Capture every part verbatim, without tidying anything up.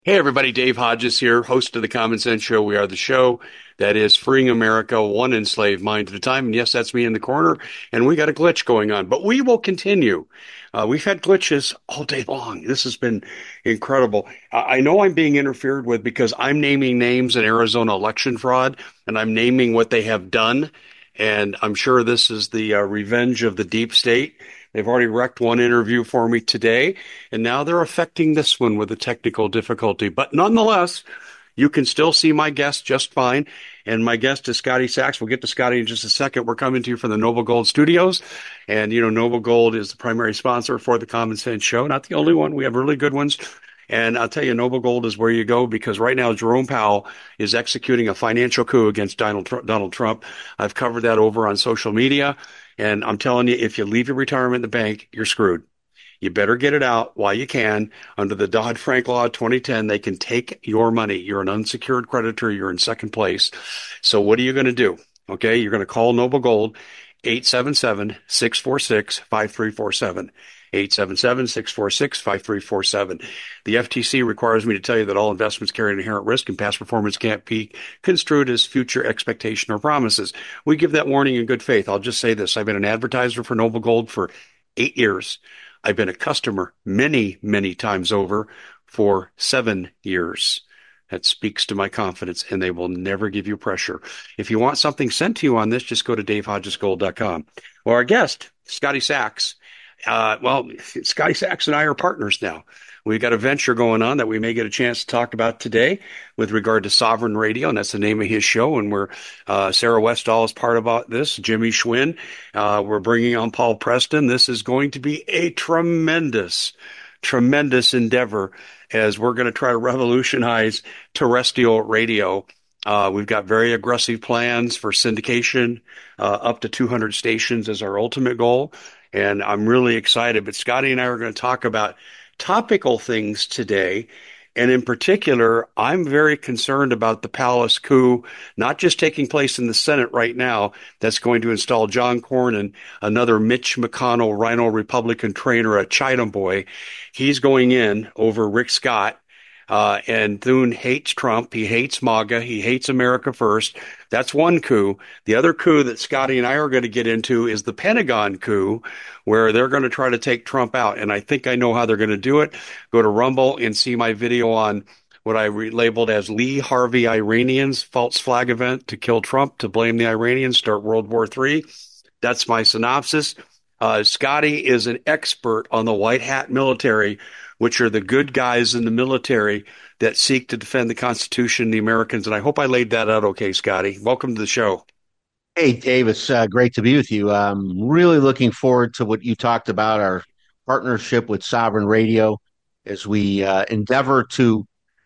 Hey everybody, Dave Hodges here, host of the Common Sense Show. We are the show that is freeing America one enslaved mind at a time. And yes, that's me in the corner. And we got a glitch going on, but we will continue. Uh, we've had glitches all day long. This has been incredible. I, I know I'm being interfered with because I'm naming names in Arizona election fraud, and I'm naming what they have done. And I'm sure this is the uh, revenge of the deep state. They've already wrecked one interview for me today, and now they're affecting this one with a technical difficulty. But nonetheless, you can still see my guest just fine. And my guest is Scotty Sachs. We'll get to Scotty in just a second. We're coming to you from the Noble Gold Studios. And, you know, Noble Gold is the primary sponsor for the Common Sense Show. Not the only one. We have really good ones. And I'll tell you, Noble Gold is where you go because right now Jerome Powell is executing a financial coup against Donald, Tr- Donald Trump. I've covered that over on social media. And I'm telling you, if you leave your retirement in the bank, you're screwed. You better get it out while you can. Under the Dodd-Frank Law of twenty ten, they can take your money. You're an unsecured creditor. You're in second place. So what are you going to do? Okay, you're going to call Noble Gold, eight seven seven, six four six, five three four seven. eight seven seven, six four six, five three four seven. The F T C requires me to tell you that all investments carry an inherent risk and past performance can't be construed as future expectation or promises. We give that warning in good faith. I'll just say this. I've been an advertiser for Noble Gold for eight years. I've been a customer many, many times over for seven years. That speaks to my confidence, and they will never give you pressure. If you want something sent to you on this, just go to dave hodges gold dot com. Well, our guest, Scotty Sachs, uh, well, Scotty Sachs and I are partners now. We've got a venture going on that we may get a chance to talk about today with regard to Sovereign Radio, and that's the name of his show. And we're uh, Sarah Westall is part about this. Jimmy Schwinn. Uh, we're bringing on Paul Preston. This is going to be a tremendous, tremendous endeavor as we're going to try to revolutionize terrestrial radio. Uh, we've got very aggressive plans for syndication, uh, up to two hundred stations as our ultimate goal. And I'm really excited. But Scotty and I are going to talk about topical things today. And in particular, I'm very concerned about the palace coup, not just taking place in the Senate right now, that's going to install John Cornyn, another Mitch McConnell Rhino Republican trainer, a Chatham boy. He's going in over Rick Scott. Uh, and Thune hates Trump. He hates MAGA. He hates America First. That's one coup. The other coup that Scotty and I are going to get into is the Pentagon coup, where they're going to try to take Trump out. And I think I know how they're going to do it. Go to Rumble and see my video on what I re- labeled as Lee Harvey Iranians, false flag event to kill Trump, to blame the Iranians, start World War Three. That's my synopsis. Uh, Scotty is an expert on the white hat military, which are the good guys in the military that seek to defend the Constitution and the Americans. And I hope I laid that out okay, Scotty. Welcome to the show. Hey, Dave, it's uh, great to be with you. I'm really looking forward to what you talked about, our partnership with Sovereign Radio, as we uh, endeavor to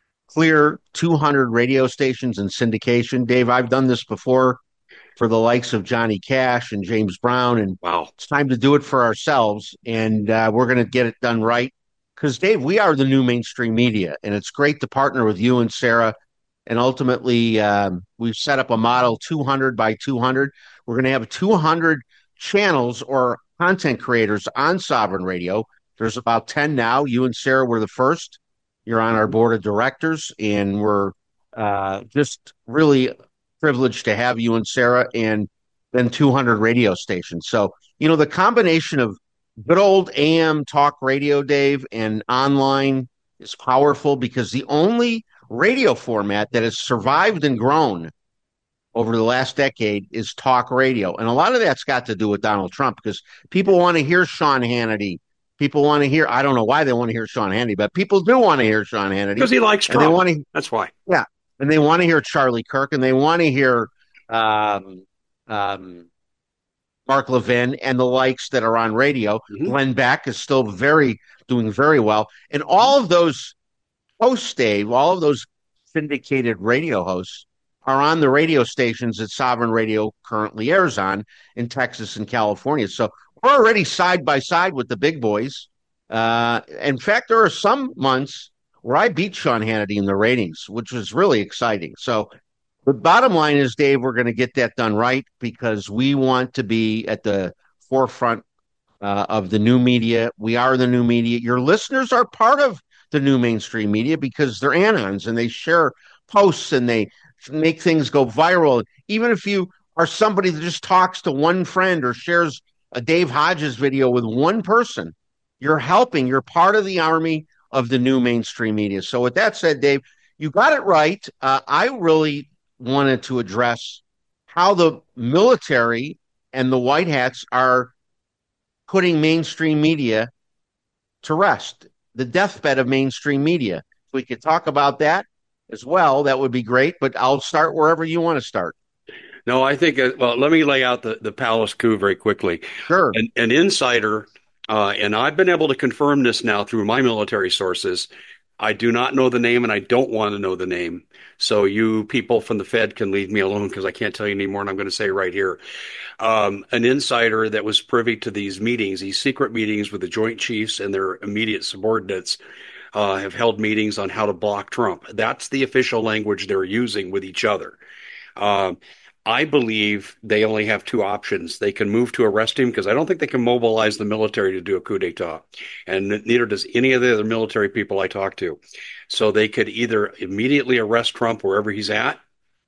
clear two hundred radio stations in syndication. Dave, I've done this before for the likes of Johnny Cash and James Brown, and Wow. it's time to do it for ourselves. And uh, we're going to get it done right. Because, Dave, we are the new mainstream media, and it's great to partner with you and Sarah. And ultimately, um, we've set up a model two hundred by two hundred. We're going to have two hundred channels or content creators on Sovereign Radio. There's about ten now. You and Sarah were the first. You're on our board of directors, and we're uh, just really privileged to have you and Sarah, and then two hundred radio stations. So, you know, the combination of good old A M talk radio, Dave, and online is powerful because the only radio format that has survived and grown over the last decade is talk radio. And a lot of that's got to do with Donald Trump because people want to hear Sean Hannity. People want to hear, I don't know why they want to hear Sean Hannity, but people do want to hear Sean Hannity. Because he likes And they Trump. want to, That's why. yeah, and they want to hear Charlie Kirk and they want to hear um, um, Mark Levin and the likes that are on radio. Mm-hmm. Glenn Beck is still very, doing very well. And all of those hosts, Dave, all of those syndicated radio hosts are on the radio stations that Sovereign Radio currently airs on in Texas and California. So we're already side by side with the big boys. Uh, in fact, there are some months where I beat Sean Hannity in the ratings, which was really exciting. So the bottom line is, Dave, we're going to get that done right because we want to be at the forefront uh, of the new media. We are the new media. Your listeners are part of the new mainstream media because they're anons and they share posts and they make things go viral. Even if you are somebody that just talks to one friend or shares a Dave Hodges video with one person, you're helping. You're part of the army of the new mainstream media. So with that said, Dave, you got it right. Uh, I really wanted to address how the military and the white hats are putting mainstream media to rest, the deathbed of mainstream media. If we could talk about that as well, that would be great, but I'll start wherever you want to start. No, I think, uh, well, let me lay out the, the palace coup very quickly. Sure. An, an insider, uh, and I've been able to confirm this now through my military sources. I do not know the name and I don't want to know the name. So you people from the Fed can leave me alone because I can't tell you anymore, and I'm going to say right here. Um, an insider that was privy to these meetings, these secret meetings with the Joint Chiefs and their immediate subordinates, uh, have held meetings on how to block Trump. That's the official language they're using with each other. Um, I believe they only have two options. They can move to arrest him because I don't think they can mobilize the military to do a coup d'etat. And neither does any of the other military people I talk to. So they could either immediately arrest Trump wherever he's at,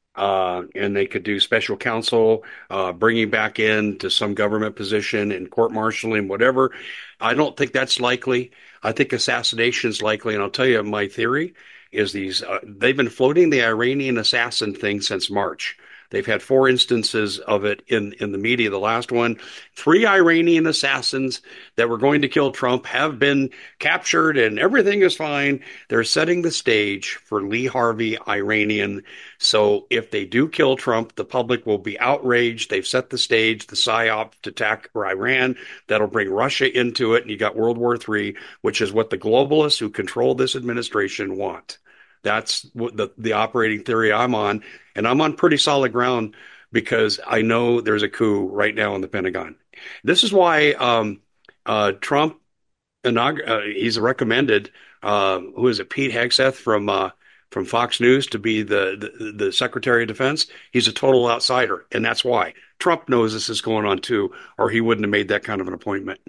uh, and they could do special counsel, uh, bring him back in to some government position and court martialing, whatever. I don't think that's likely. I think assassination is likely. And I'll tell you, my theory is these, uh, they've been floating the Iranian assassin thing since March. They've had four instances of it in, in the media. The last one, three Iranian assassins that were going to kill Trump have been captured and everything is fine. They're setting the stage for Lee Harvey Iranian. So if they do kill Trump, the public will be outraged. They've set the stage, the psyop to attack Iran. That'll bring Russia into it. And you got World War Three, which is what the globalists who control this administration want. That's the the operating theory I'm on, and I'm on pretty solid ground because I know there's a coup right now in the Pentagon. This is why um, uh, Trump, inaug- uh, he's recommended, uh, who is it, Pete Hegseth from uh, from Fox News to be the, the the Secretary of Defense. He's a total outsider, and that's why Trump knows this is going on too, or he wouldn't have made that kind of an appointment.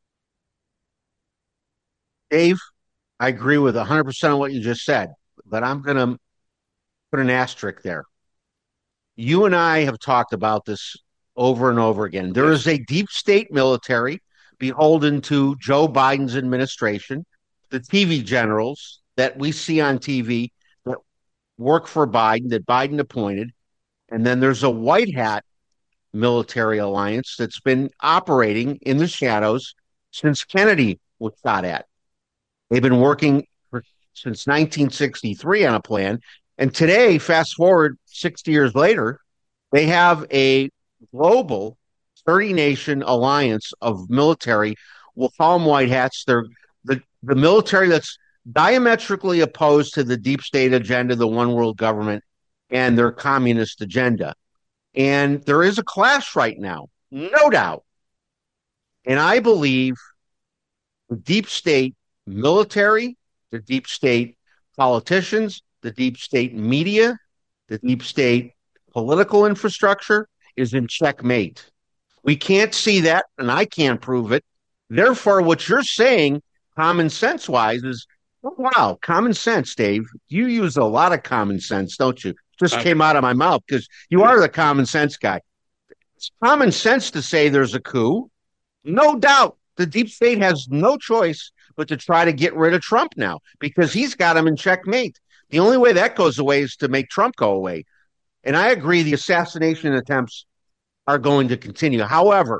Dave, I agree with one hundred percent of what you just said, but I'm going to put an asterisk there. You and I have talked about this over and over again. There Yes. is a deep state military beholden to Joe Biden's administration, the T V generals that we see on T V that work for Biden, that Biden appointed. And then there's a white hat military alliance that's been operating in the shadows since Kennedy was shot at. They've been working for, since nineteen sixty-three on a plan. And today, fast forward sixty years later, they have a global thirty nation alliance of military. We'll call them white hats. They're the, the military that's diametrically opposed to the deep state agenda, the one world government, and their communist agenda. And there is a clash right now, no doubt. And I believe the deep state military, the deep state politicians, the deep state media, the deep state political infrastructure is in checkmate. We can't see that, and I can't prove it. Therefore, what you're saying, common sense wise, is oh, wow, common sense, Dave. You use a lot of common sense, don't you? Just Uh, came out of my mouth because you are the common sense guy. It's common sense to say there's a coup. No doubt the deep state has no choice but to try to get rid of Trump now because he's got him in checkmate. The only way that goes away is to make Trump go away. And I agree the assassination attempts are going to continue. However,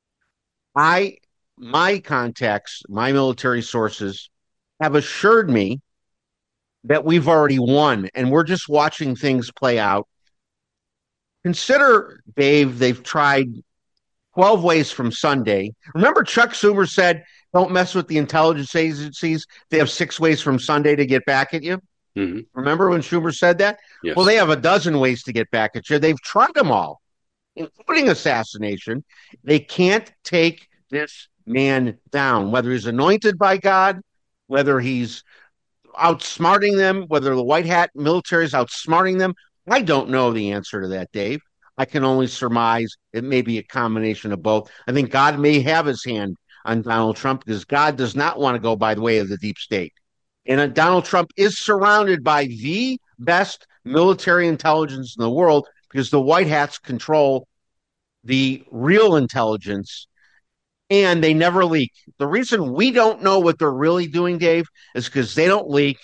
I my contacts, my military sources have assured me that we've already won and we're just watching things play out. Consider, Dave, they've tried twelve ways from Sunday. Remember, Chuck Schumer said, don't mess with the intelligence agencies. They have six ways from Sunday to get back at you. mm-hmm. Remember when Schumer said that? Yes. Well, they have a dozen ways to get back at you. They've tried them all, including assassination. They can't take this man down, whether he's anointed by God, whether he's outsmarting them, whether the white hat military is outsmarting them. I don't know the answer to that, Dave. I can only surmise it may be a combination of both. I think God may have his hand on Donald Trump because God does not want to go by the way of the deep state. And uh, Donald Trump is surrounded by the best military intelligence in the world because the White Hats control the real intelligence and they never leak. The reason we don't know what they're really doing, Dave, is because they don't leak.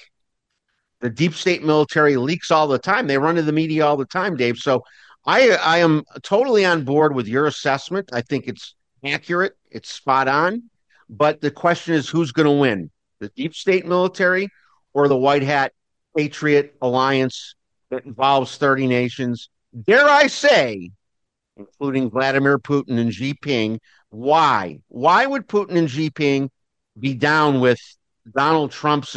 The deep state military leaks all the time. They run to the media all the time, Dave. So I I am totally on board with your assessment. I think it's accurate, it's spot on. But the question is who's going to win? The deep state military or the white hat patriot alliance that involves thirty nations? Dare I say, including Vladimir Putin and Xi Jinping, why? Why would Putin and Xi Jinping be down with Donald Trump's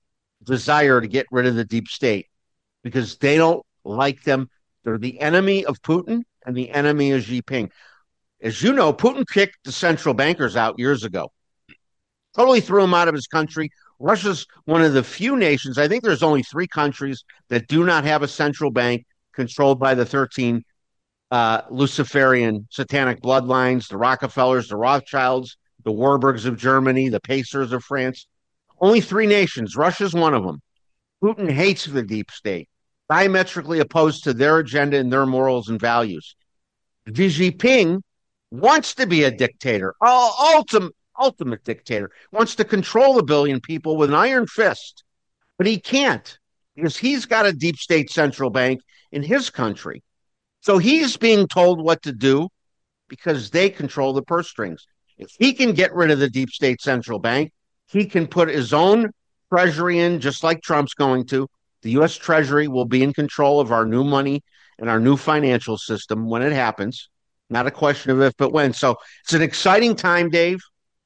desire to get rid of the deep state? Because they don't like them. They're the enemy of Putin and the enemy of Xi Jinping. As you know, Putin kicked the central bankers out years ago, totally threw them out of his country. Russia's one of the few nations, I think there's only three countries that do not have a central bank controlled by the thirteen uh, Luciferian satanic bloodlines, the Rockefellers, the Rothschilds, the Warburgs of Germany, the Pacers of France. Only three nations. Russia's one of them. Putin hates the deep state, diametrically opposed to their agenda and their morals and values. Xi Jinping wants to be a dictator, ultimate, ultimate dictator, wants to control a billion people with an iron fist, but he can't because he's got a deep state central bank in his country. So he's being told what to do because they control the purse strings. If he can get rid of the deep state central bank, he can put his own treasury in, just like Trump's going to. The U S Treasury will be in control of our new money and our new financial system when it happens. Not a question of if, but when. So it's an exciting time, Dave.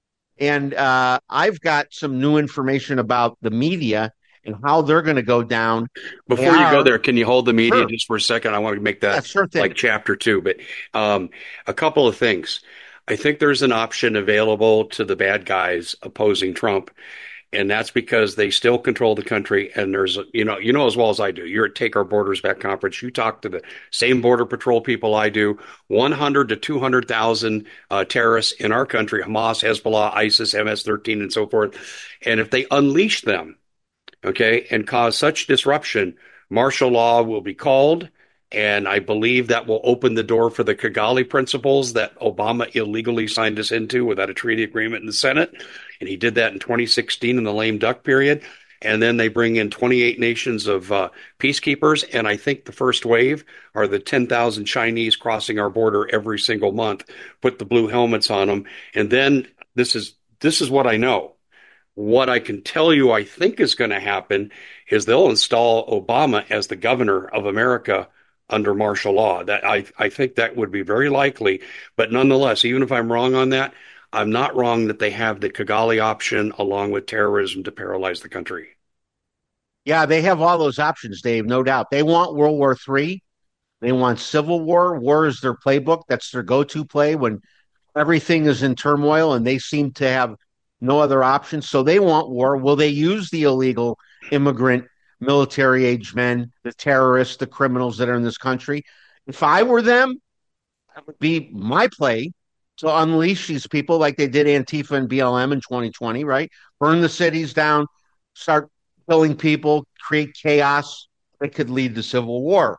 And uh, I've got some new information about the media and how they're going to go down. Before you go there, can you hold the media Sure. just for a second? I want to make that Yeah, sure thing. like chapter two. But um, a couple of things. I think there's an option available to the bad guys opposing Trump, and that's because they still control the country. And there's, you know, you know as well as I do. You're at Take Our Borders Back conference. You talk to the same border patrol people I do. one hundred to two hundred thousand uh, terrorists in our country: Hamas, Hezbollah, ISIS, M S thirteen, and so forth. And if they unleash them, okay, and cause such disruption, martial law will be called. And I believe that will open the door for the Kigali principles that Obama illegally signed us into without a treaty agreement in the Senate. And he did that in twenty sixteen in the lame duck period. And then they bring in twenty-eight nations of uh, peacekeepers. And I think the first wave are the ten thousand Chinese crossing our border every single month, put the blue helmets on them. And then this is this is what I know. What I can tell you I think is going to happen is they'll install Obama as the governor of America under martial law. That I, I think that would be very likely. But nonetheless, even if I'm wrong on that, I'm not wrong that they have the Kigali option along with terrorism to paralyze the country. Yeah, they have all those options, Dave, no doubt. They want World War Three. They want civil war. War is their playbook. That's their go-to play when everything is in turmoil and they seem to have no other options. So they want war. Will they use the illegal immigrant, military age men, the terrorists, the criminals that are in this country? If I were them, that would be my play to unleash these people like they did Antifa and B L M in twenty twenty, right? Burn the cities down, start killing people, create chaos that could lead to civil war.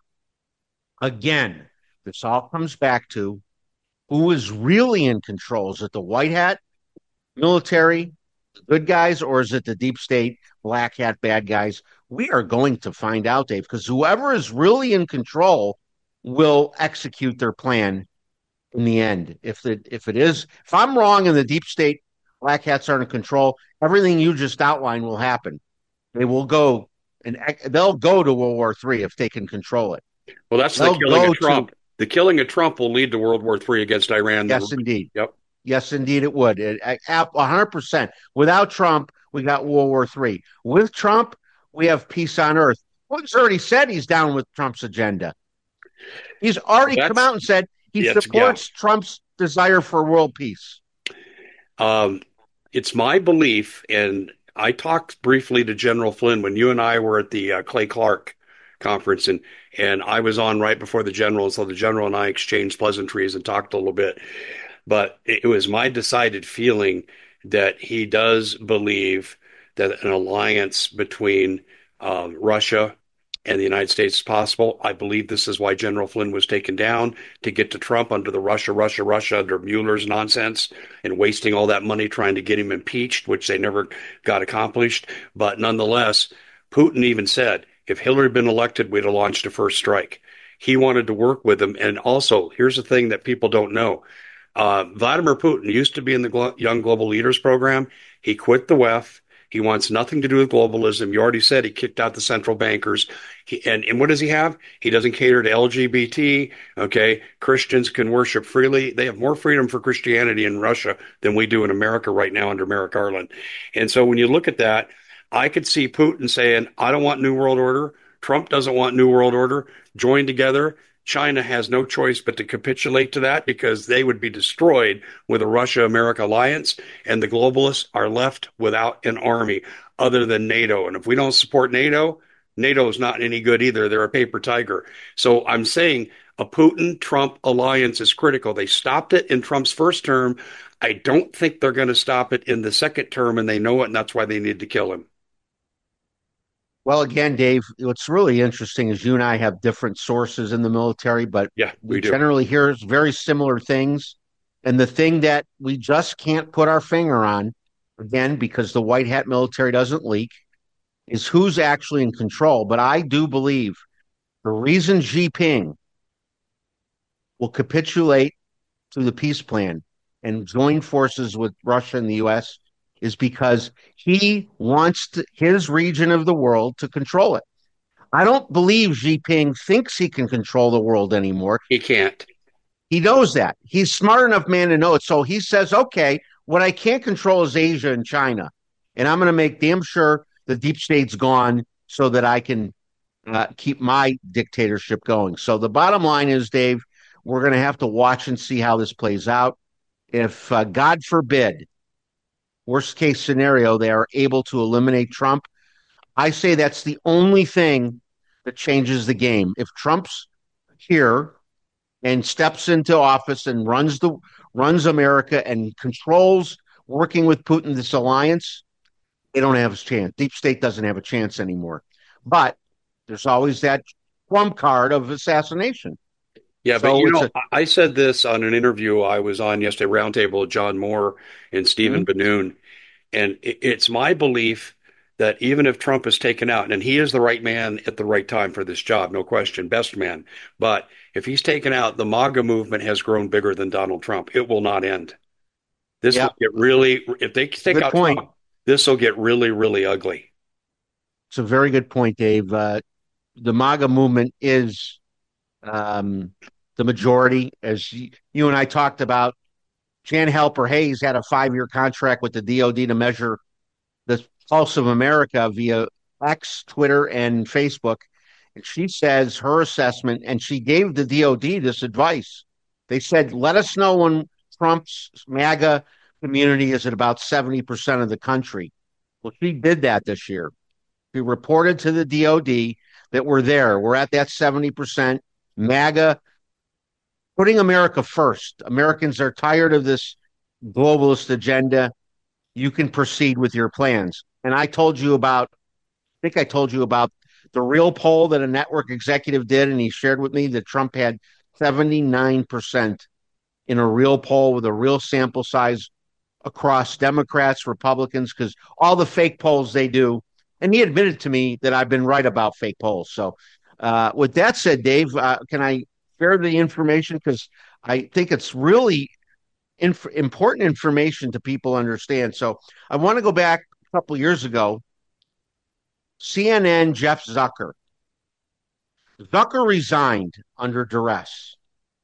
Again, this all comes back to who is really in control. Is it the white hat military, the good guys, or is it the deep state, black hat, bad guys? We are going to find out, Dave, because whoever is really in control will execute their plan in the end. If it, if it is, if I'm wrong and the deep state, black hats are in control, everything you just outlined will happen. They will go and they'll go to World War Three if they can control it. Well, that's they'll the killing of Trump. To, the killing of Trump will lead to World War Three against Iran. Yes, indeed. Yep. Yes, indeed, it would. It, one hundred percent. Without Trump, we got World War Three. With Trump, we have peace on earth. Putin's already said he's down with Trump's agenda. He's already well, come out and said he yes, supports yeah. Trump's desire for world peace. Um, it's my belief, and I talked briefly to General Flynn when you and I were at the uh, Clay Clark conference, and and I was on right before the general, so the general and I exchanged pleasantries and talked a little bit. But it was my decided feeling that he does believe that an alliance between um, Russia and the United States is possible. I believe this is why General Flynn was taken down to get to Trump under the Russia, Russia, Russia, under Mueller's nonsense and wasting all that money trying to get him impeached, which they never got accomplished. But nonetheless, Putin even said, if Hillary had been elected, we'd have launched a first strike. He wanted to work with him. And also, here's the thing that people don't know. Uh, Vladimir Putin used to be in the Glo- Young Global Leaders program. He quit the W E F. He wants nothing to do with globalism. You already said he kicked out the central bankers. He, and, and what does he have? He doesn't cater to L G B T. Okay. Christians can worship freely. They have more freedom for Christianity in Russia than we do in America right now under Merrick Garland. And so when you look at that, I could see Putin saying, I don't want New World Order. Trump doesn't want New World Order. Join together. China has no choice but to capitulate to that because they would be destroyed with a Russia America alliance, and the globalists are left without an army other than NATO. And if we don't support NATO, NATO is not any good either. They're a paper tiger. So I'm saying a Putin Trump alliance is critical. They stopped it in Trump's first term. I don't think they're going to stop it in the second term, and they know it, and that's why they need to kill him. Well, again, Dave, what's really interesting is you and I have different sources in the military, but Yeah, we we do. generally hear very similar things. And the thing that we just can't put our finger on, again, because the white hat military doesn't leak, is who's actually in control. But I do believe the reason Xi Jinping will capitulate to the peace plan and join forces with Russia and the U S is because he wants to, his region of the world to control it. I don't believe Xi Jinping thinks he can control the world anymore. He can't. He knows that. He's smart enough man to know it. So he says, okay, what I can't control is Asia and China. And I'm going to make damn sure the deep state's gone so that I can uh, keep my dictatorship going. So the bottom line is, Dave, we're going to have to watch and see how this plays out. If, uh, God forbid, worst case scenario, they are able to eliminate Trump, I say that's the only thing that changes the game. If Trump's here and steps into office and runs the runs America and controls working with Putin this alliance, they don't have a chance. Deep state doesn't have a chance anymore. But there's always that trump card of assassination. Yeah, but So you it's know, a I said this on an interview I was on yesterday, roundtable with John Moore and Stephen hmm? Banoon, and it's my belief that even if Trump is taken out, and he is the right man at the right time for this job, no question, best man, but if he's taken out, the MAGA movement has grown bigger than Donald Trump. It will not end. This yeah, will get really, if they take good out point. Trump, this will get really, really ugly. It's a very good point, Dave. Uh, the MAGA movement is um, the majority, as you, you and I talked about. Jan Halper Hayes had a five year contract with the D O D to measure the pulse of America via X, Twitter, and Facebook. And she says her assessment, and she gave the D O D this advice. They said, let us know when Trump's MAGA community is at about seventy percent of the country. Well, she did that this year. She reported to the D O D that we're there. We're at that seventy percent. MAGA putting America first. Americans are tired of this globalist agenda. You can proceed with your plans. And I told you about, I think I told you about the real poll that a network executive did, and he shared with me that Trump had seventy-nine percent in a real poll with a real sample size across Democrats, Republicans, because all the fake polls they do. And he admitted to me that I've been right about fake polls. So, uh, with that said, Dave, uh, can I share the information? Because I think it's really inf- important information to people understand. So, I want to go back a couple years ago. C N N, Jeff Zucker. Zucker resigned under duress.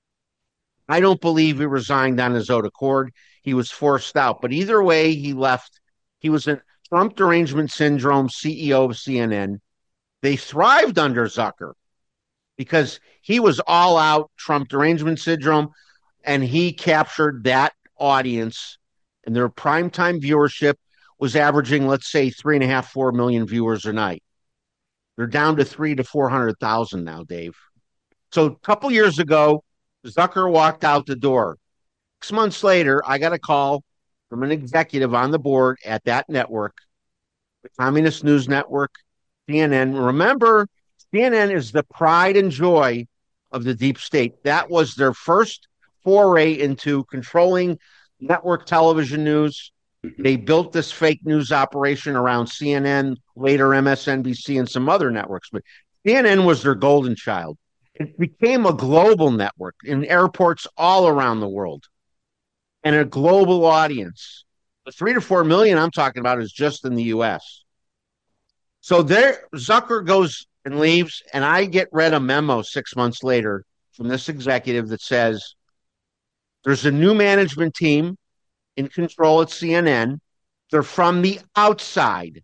I don't believe he resigned on his own accord. He was forced out. But either way, he left. He was in Trump derangement syndrome, C E O of C N N. They thrived under Zucker because he was all out Trump derangement syndrome, and he captured that audience. And their primetime viewership was averaging, let's say, three and a half, four million viewers a night. They're down to three to four hundred thousand now, Dave. So a couple years ago, Zucker walked out the door. Six months later, I got a call from an executive on the board at that network. the Communist News Network, C N N. Remember, C N N is the pride and joy of the deep state. That was their first foray into controlling network television news. Mm-hmm. They built this fake news operation around C N N, later M S N B C, and some other networks. But C N N was their golden child. It became a global network in airports all around the world and a global audience. The three to four million I'm talking about is just in the U S. So there, Zucker goes and leaves, and I get read a memo six months later from this executive that says there's a new management team in control at C N N. They're from the outside.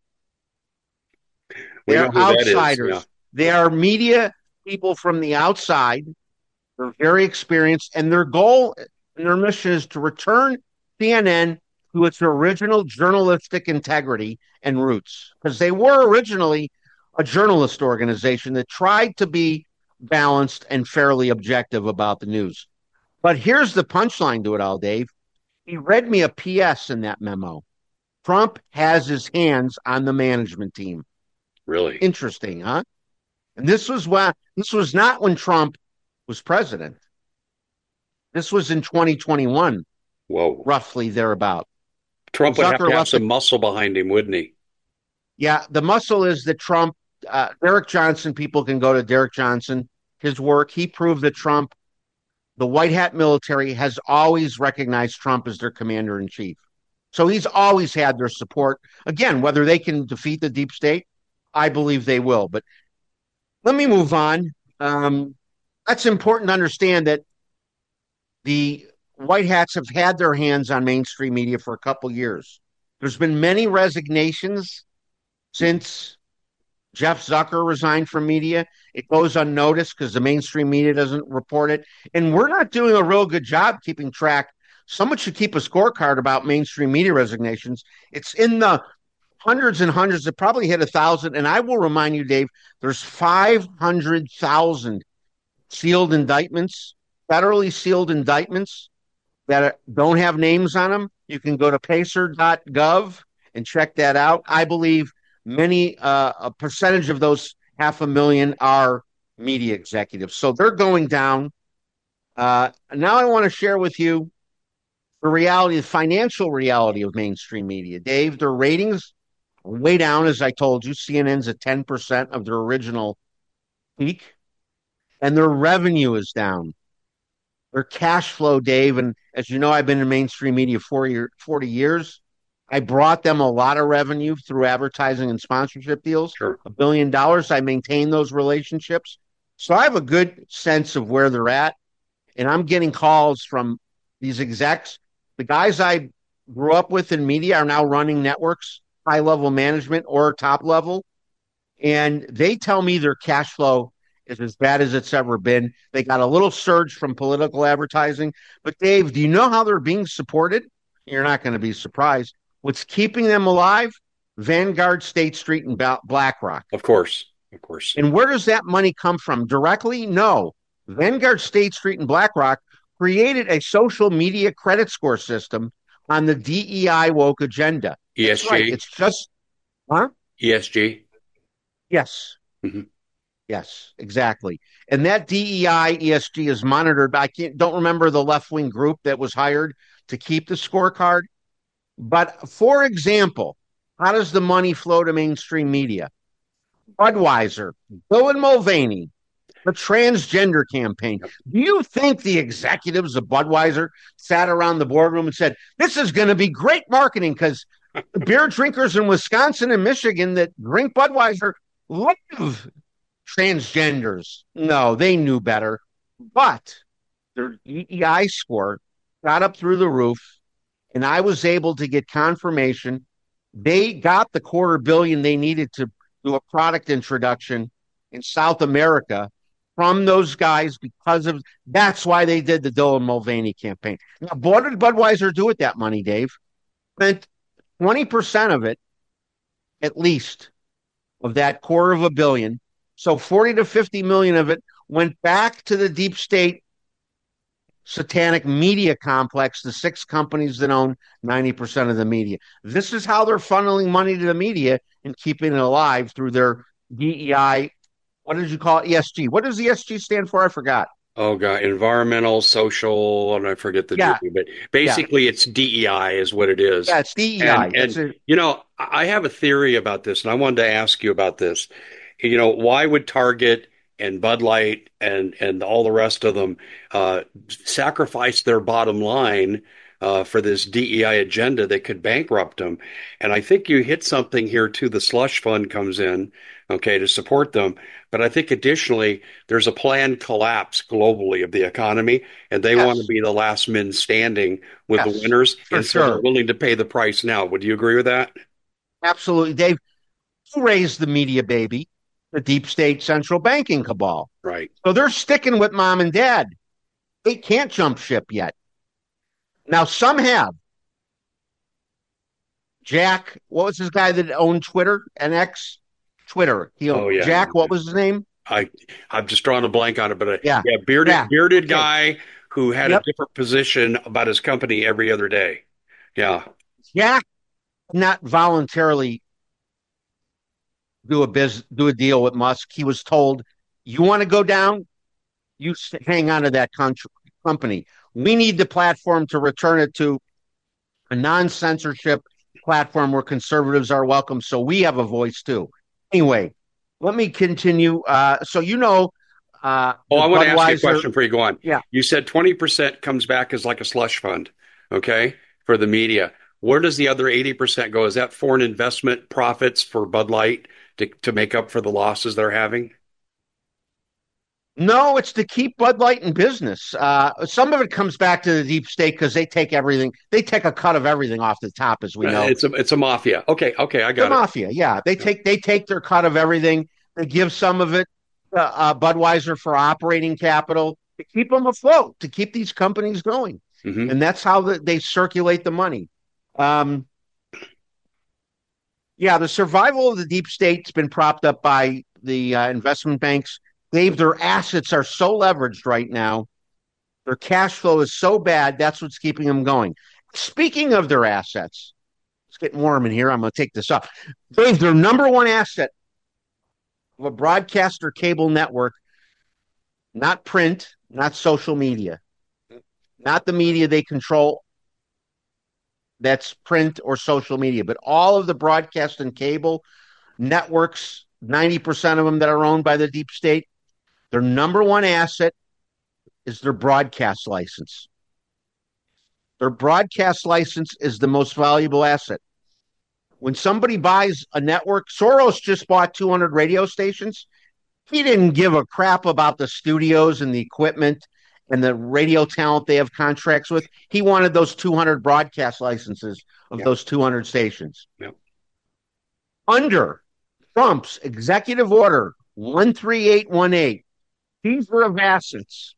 We know They're who that is, outsiders. yeah. They are media people from the outside. They're very experienced, and their goal and their mission is to return C N N to its original journalistic integrity and roots, because they were originally a journalist organization that tried to be balanced and fairly objective about the news. But here's the punchline to it all, Dave. He read me a P S in that memo. Trump has his hands on the management team. Really? Interesting, huh? And this was when this was not when Trump was president. This was in twenty twenty-one. Whoa. Roughly thereabout. Trump would have Zucker to have left some the- muscle behind him, wouldn't he? Yeah, the muscle is that Trump, uh, Derek Johnson, people can go to Derek Johnson, his work. He proved that Trump, the white hat military, has always recognized Trump as their commander in chief. So he's always had their support. Again, whether they can defeat the deep state, I believe they will. But let me move on. Um, that's important to understand that the white hats have had their hands on mainstream media for a couple years. There's been many resignations since Jeff Zucker resigned from media. It goes unnoticed because the mainstream media doesn't report it. And we're not doing a real good job keeping track. Someone should keep a scorecard about mainstream media resignations. It's in the hundreds and hundreds. It probably hit a thousand. And I will remind you, Dave, there's five hundred thousand sealed indictments, federally sealed indictments that don't have names on them. You can go to pacer dot gov and check that out. I believe many, uh, a percentage of those half a million are media executives. So they're going down. Uh, now I want to share with you the reality, the financial reality of mainstream media. Dave, their ratings are way down, as I told you. C N N's at ten percent of their original peak, and their revenue is down. Their cash flow, Dave, and as you know, I've been in mainstream media for forty years. I brought them a lot of revenue through advertising and sponsorship deals, Sure. a billion dollars. I maintain those relationships. So I have a good sense of where they're at. And I'm getting calls from these execs. The guys I grew up with in media are now running networks, high level management or top level. And they tell me their cash flow is as bad as it's ever been. They got a little surge from political advertising. But Dave, do you know how they're being supported? You're not going to be surprised. What's keeping them alive? Vanguard, State Street, and BlackRock. Of course. Of course. And where does that money come from? Directly? No. Vanguard, State Street, and BlackRock created a social media credit score system on the D E I woke agenda. E S G? Right. It's just, huh? E S G? Yes. Mm-hmm. Yes, exactly. And that D E I E S G is monitored. I can't, don't remember the left-wing group that was hired to keep the scorecard. But for example, how does the money flow to mainstream media? Budweiser, Bill and Mulvaney, the transgender campaign. Do you think the executives of Budweiser sat around the boardroom and said, this is going to be great marketing because the beer drinkers in Wisconsin and Michigan that drink Budweiser love transgenders? No, they knew better. But their D E I score got up through the roof, and I was able to get confirmation. They got the quarter billion they needed to do a product introduction in South America from those guys because of that's why they did the Dylan Mulvaney campaign. Now, what did Budweiser do with that money, Dave? Spent twenty percent of it, at least, of that quarter of a billion. So forty to fifty million of it went back to the deep state satanic media complex, the six companies that own ninety percent of the media. This is how they're funneling money to the media and keeping it alive through their D E I. What did you call it? E S G. What does E S G stand for? I forgot. Oh God, environmental, social, and I forget the G, Yeah, but yeah, basically it's D E I is what it is. yeah. It's D E I. And That's and it. you know, I have a theory about this, and I wanted to ask you about this. You know, why would Target and Bud Light and and all the rest of them uh, sacrifice their bottom line uh, for this D E I agenda that could bankrupt them? And I think you hit something here too. The slush fund comes in, okay, to support them. But I think additionally, there's a planned collapse globally of the economy, and they want to Yes, be the last men standing with the yes, winners, for and so they're sure. willing to pay the price now. Would you agree with that? Absolutely, Dave. Who raised the media baby? The deep state central banking cabal. Right. So they're sticking with mom and dad. They can't jump ship yet. Now some have. Jack, what was this guy that owned Twitter and X? Twitter. He owned Oh yeah. Jack. What was his name? I I'm just drawing a blank on it, but uh, Yeah, yeah, bearded yeah. bearded Okay. guy who had a Yep. different position about his company every other day. Yeah. Jack not voluntarily do a biz do a deal with Musk. He was told, "You want to go down? You hang on to that con- company. We need the platform to return it to a non-censorship platform where conservatives are welcome, so we have a voice too." Anyway, let me continue. Uh, so you know, uh, Oh, the I want to ask you a Budweiser, question before you go on. yeah. You said twenty percent comes back as like a slush fund, okay, for the media. Where does the other eighty percent go? Is that foreign investment profits for Bud Light to, to make up for the losses they're having? No, it's to keep Bud Light in business. Uh, some of it comes back to the deep state because they take everything. They take a cut of everything off the top, as we Uh, know. It's a it's a mafia. Okay, okay, I The got it. mafia, yeah, they take they take their cut of everything. They give some of it to uh, Budweiser for operating capital to keep them afloat, to keep these companies going, Hmm. and that's how the, they circulate the money. Um, yeah, the survival of the deep state's been propped up by the uh, investment banks. They've their assets are so leveraged right now. Their cash flow is so bad. That's what's keeping them going. Speaking of their assets, it's getting warm in here. I'm going to take this off. Dave, their number one asset of a broadcaster cable network, not print, not social media, not the media they control, that's print or social media, but all of the broadcast and cable networks, ninety percent of them that are owned by the deep state, their number one asset is their broadcast license. Their broadcast license is the most valuable asset. When somebody buys a network, Soros just bought two hundred radio stations. He didn't give a crap about the studios and the equipment and the radio talent they have contracts with. He wanted those two hundred broadcast licenses of Yeah, those two hundred stations. yeah. Under Trump's executive order one three eight one eight, teaser of assets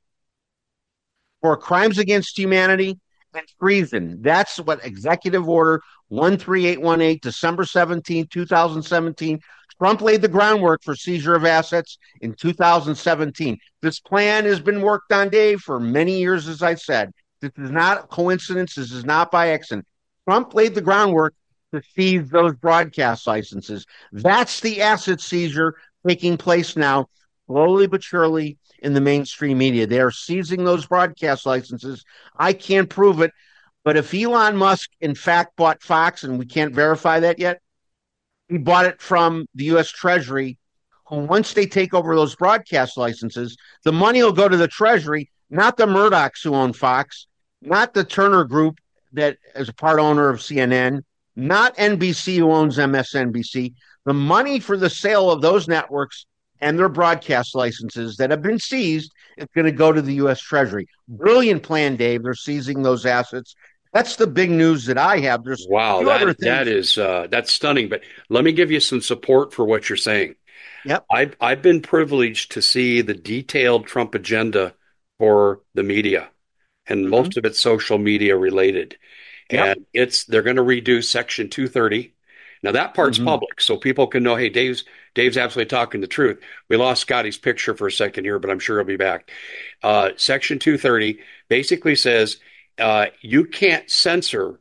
for crimes against humanity and treason. That's what Executive Order one three eight one eight, December seventeenth, twenty seventeen. Trump laid the groundwork for seizure of assets in two thousand seventeen. This plan has been worked on, Dave, for many years, as I said. This is not a coincidence. This is not by accident. Trump laid the groundwork to seize those broadcast licenses. That's the asset seizure taking place now, slowly but surely, in the mainstream media. They are seizing those broadcast licenses. I can't prove it, but if Elon Musk, in fact, bought Fox, and we can't verify that yet, he bought it from the U S Treasury, who, once they take over those broadcast licenses, the money will go to the Treasury, not the Murdochs who own Fox, not the Turner Group that is a part owner of C N N, not N B C who owns M S N B C. The money for the sale of those networks and their broadcast licenses that have been seized is going to go to the U S Treasury. Brilliant plan, Dave. They're seizing those assets. That's the big news that I have. There's a Wow, few other that that things. is uh, that's stunning. But let me give you some support for what you're saying. Yep. I've I've been privileged to see the detailed Trump agenda for the media, and Mm-hmm. most of it's social media related. Yep. And it's they're going to redo Section two thirty. Now that part's Hmm. public, so people can know, hey, Dave's Dave's absolutely talking the truth. We lost Scotty's picture for a second here, but I'm sure he'll be back. Uh, Section two thirty basically says uh, you can't censor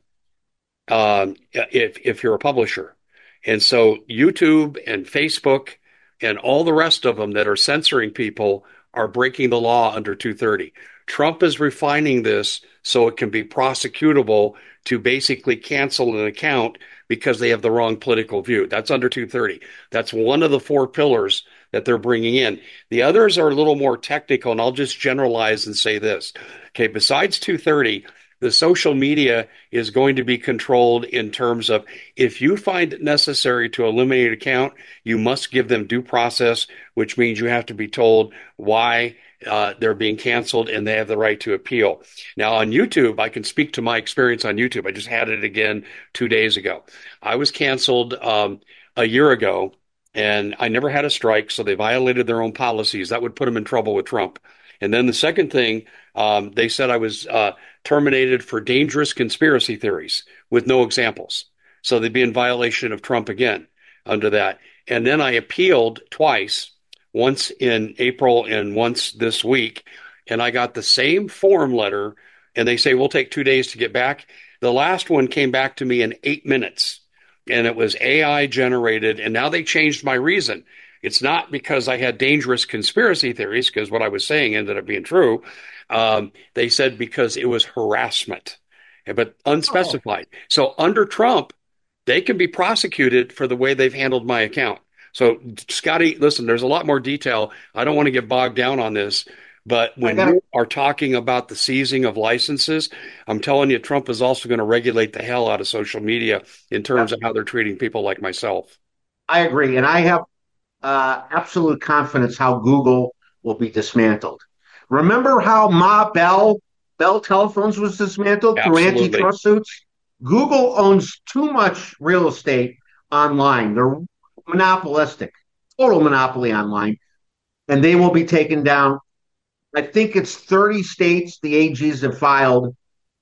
um, if if you're a publisher. And so YouTube and Facebook and all the rest of them that are censoring people are breaking the law under two thirty. Trump is refining this so it can be prosecutable to basically cancel an account because they have the wrong political view. That's under two thirty. That's one of the four pillars that they're bringing in. The others are a little more technical, and I'll just generalize and say this. Okay, besides two thirty, the social media is going to be controlled in terms of if you find it necessary to eliminate an account, you must give them due process, which means you have to be told why uh, they're being canceled and they have the right to appeal. Now, on YouTube, I can speak to my experience on YouTube. I just had it again two days ago. I was canceled um, a year ago, and I never had a strike, so they violated their own policies. That would put them in trouble with Trump. And then the second thing, um, they said I was uh, terminated for dangerous conspiracy theories with no examples. So they'd be in violation of Trump again under that. And then I appealed twice, once in April and once this week. And I got the same form letter, and they say, we'll take two days to get back. The last one came back to me in eight minutes, and it was A I generated. And now they changed my reason. It's not because I had dangerous conspiracy theories, because what I was saying ended up being true. Um, they said because it was harassment, but Oh, unspecified. So under Trump, they can be prosecuted for the way they've handled my account. So, Scotty, listen, there's a lot more detail. I don't want to get bogged down on this, but I when got you are talking about the seizing of licenses, I'm telling you, Trump is also going to regulate the hell out of social media in terms to. of how they're treating people like myself. I agree, and I have uh, absolute confidence how Google will be dismantled. Remember how Ma Bell Bell Telephones was dismantled through Absolutely. antitrust suits? Google owns too much real estate online. They're monopolistic, total monopoly online, and they will be taken down. I think it's thirty states the A Gs have filed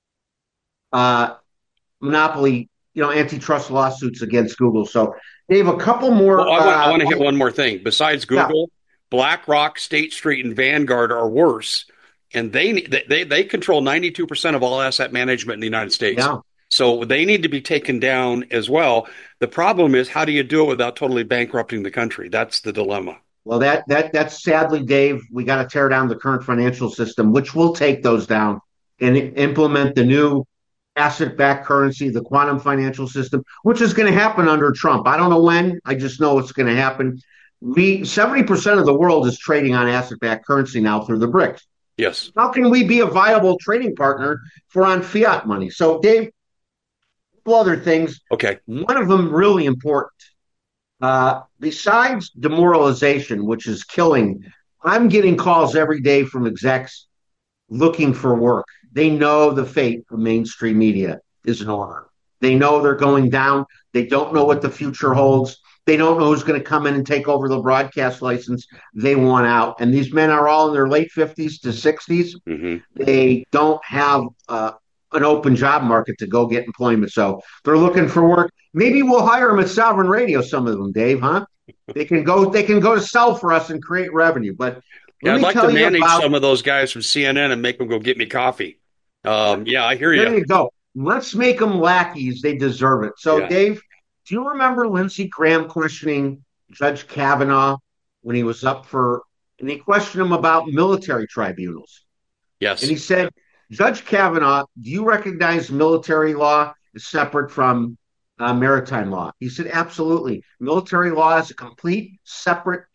uh, monopoly, you know, antitrust lawsuits against Google. So, Dave, a couple Well, more. I want I Uh, want to hit one more thing. Besides yeah, Google, BlackRock, State Street, and Vanguard are worse, and they they they control ninety-two percent of all asset management in the United States. yeah. So they need to be taken down as well. The problem is, how do you do it without totally bankrupting the country? That's the dilemma. Well, that that that's sadly, Dave. We got to tear down the current financial system, which will take those down and implement the new asset-backed currency, the quantum financial system, which is going to happen under Trump. I don't know when. I just know it's going to happen. We seventy percent of the world is trading on asset-backed currency now through the BRICS. Yes. How can we be a viable trading partner for on fiat money? So, Dave, a couple other things. Okay. One of them really important. Uh, besides demoralization, which is killing, I'm getting calls every day from execs looking for work. They know the fate of mainstream media is an order. They know they're going down. They don't know what the future holds. They don't know who's going to come in and take over the broadcast license. They want out. And these men are all in their late fifties to sixties. Hmm. They don't have uh, an open job market to go get employment. So they're looking for work. Maybe we'll hire them at Sovereign Radio, some of them, Dave, huh? They can go, they can go to sell for us and create revenue. But let Yeah, I'd me like to tell you manage about some of those guys from C N N and make them go get me coffee. Um, yeah, I hear you. there you go. Let's make them lackeys. They deserve it. So, Yeah. Dave, do you remember Lindsey Graham questioning Judge Kavanaugh when he was up for, and he questioned him about military tribunals? And Yes. he said, Judge Kavanaugh, do you recognize military law is separate from uh, maritime law? He said, absolutely. Military law is a complete separate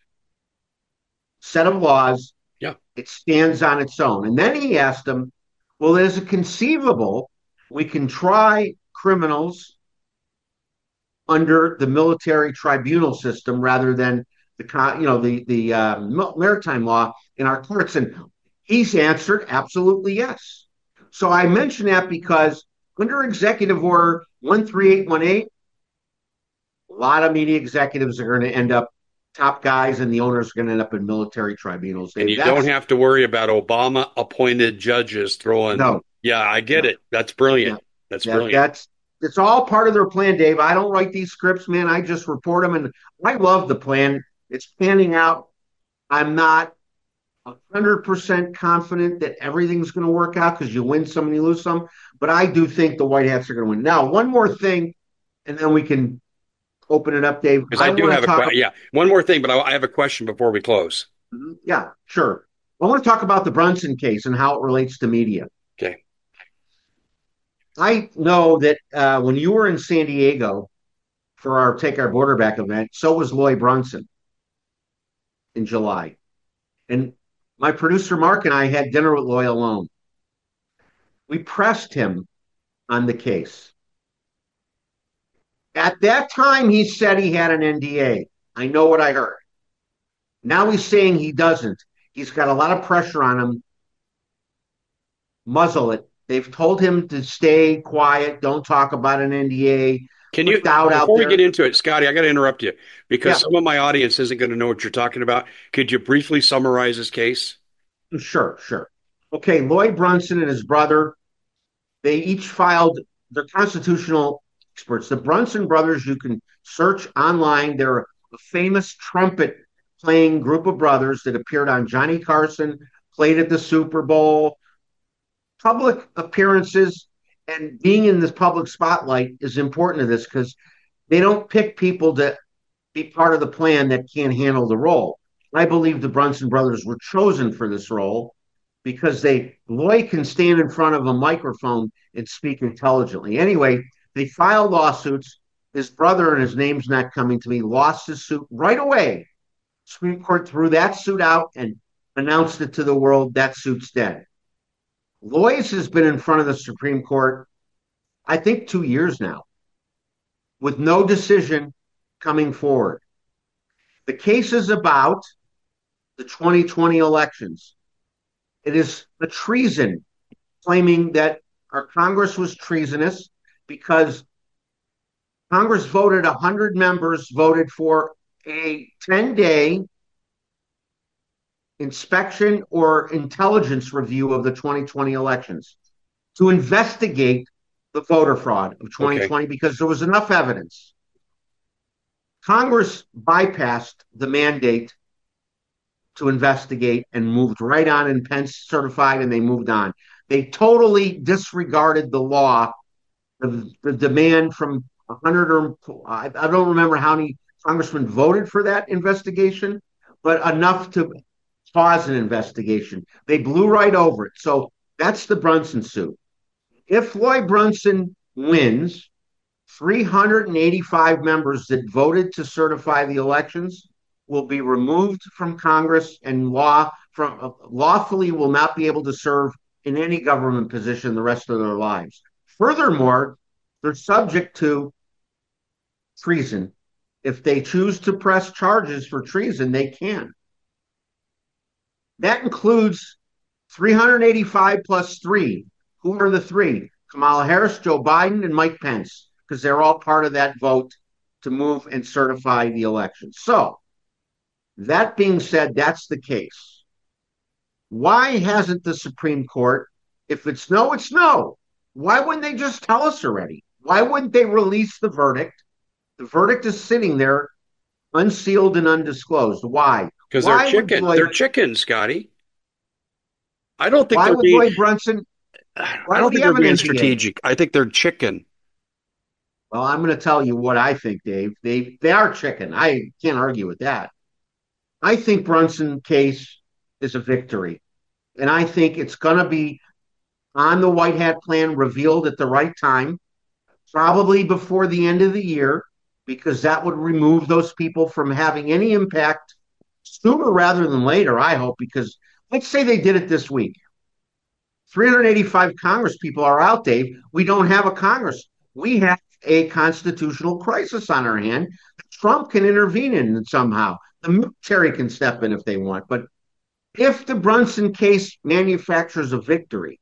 set of laws. Yeah. It stands on its own. And then he asked him, well, is it conceivable we can try criminals under the military tribunal system rather than the you know the the uh, maritime law in our courts? And he's answered absolutely yes. So I mention that because under Executive Order one three eight one eight, a lot of media executives are going to end up top guys, and the owners are going to end up in military tribunals. And Dave, you don't that's have to worry about Obama appointed judges throwing. no, Yeah, I get no, it. That's brilliant. no. That's That brilliant. that's It's all part of their plan, Dave. I don't write these scripts, man. I just report them, and I love the plan. It's panning out. I'm not one hundred percent confident that everything's going to work out because you win some and you lose some, but I do think the White Hats are going to win. Now, one more thing, and then we can open it up, Dave. Because I, I do have a question. Yeah, one more thing, but I, I have a question before we close. Yeah, sure. I want to talk about the Brunson case and how it relates to media. Okay. I know that uh, when you were in San Diego for our Take Our Border Back event, so was Lloyd Brunson in July. And my producer, Mark, and I had dinner with Lloyd alone. We pressed him on the case. At that time, he said he had an N D A. I know what I heard. Now he's saying he doesn't. He's got a lot of pressure on him. Muzzle it. They've told him to stay quiet. Don't talk about an N D A. Can you, before we get into it, Scotty, I got to interrupt you because yeah. some of my audience isn't going to know what you're talking about. Could you briefly summarize his case? Sure, sure. Okay, Lloyd Brunson and his brother, they each filed, they're constitutional experts. The Brunson brothers, you can search online. They're a famous trumpet playing group of brothers that appeared on Johnny Carson, played at the Super Bowl. Public appearances and being in this public spotlight is important to this because they don't pick people to be part of the plan that can't handle the role. I believe the Brunson brothers were chosen for this role because they, Lloyd can stand in front of a microphone and speak intelligently. Anyway, they filed lawsuits. His brother, and his name's not coming to me, lost his suit right away. Supreme Court threw that suit out and announced it to the world, that suit's dead. Lloyd's has been in front of the Supreme Court, I think, two years now, with no decision coming forward. The case is about the twenty twenty elections. It is a treason, claiming that our Congress was treasonous because Congress voted, one hundred members voted for a ten-day inspection or intelligence review of the twenty twenty elections to investigate the voter fraud of twenty twenty okay. because there was enough evidence. Congress bypassed the mandate to investigate and moved right on, and Pence certified, and they moved on. They totally disregarded the law, the, the demand from one hundred or I, I don't remember how many congressmen voted for that investigation, but enough to cause an investigation. They blew right over it. So that's the Brunson suit. If Lloyd Brunson wins, three hundred eighty-five members that voted to certify the elections will be removed from Congress and law from uh, lawfully will not be able to serve in any government position the rest of their lives. Furthermore, they're subject to treason. If they choose to press charges for treason, they can. That includes three hundred eighty-five plus three. Who are the three? Kamala Harris, Joe Biden, and Mike Pence, because they're all part of that vote to move and certify the election. So, that being said, that's the case. Why hasn't the Supreme Court, if it's no, it's no. Why wouldn't they just tell us already? Why wouldn't they release the verdict? The verdict is sitting there unsealed and undisclosed. Why? Because they're chicken. Lloyd, they're chickens, Scotty. I don't think why they're would being, Lloyd Brunson. I don't think they're being strategic. I think they're chicken. Well, I'm going to tell you what I think, Dave. They they are chicken. I can't argue with that. I think Brunson case is a victory, and I think it's going to be on the White Hat plan revealed at the right time, probably before the end of the year, because that would remove those people from having any impact sooner rather than later, I hope, because let's say they did it this week. three hundred eighty-five Congress people are out, Dave. We don't have a Congress. We have a constitutional crisis on our hand. Trump can intervene in it somehow. The military can step in if they want. But if the Brunson case manufactures a victory,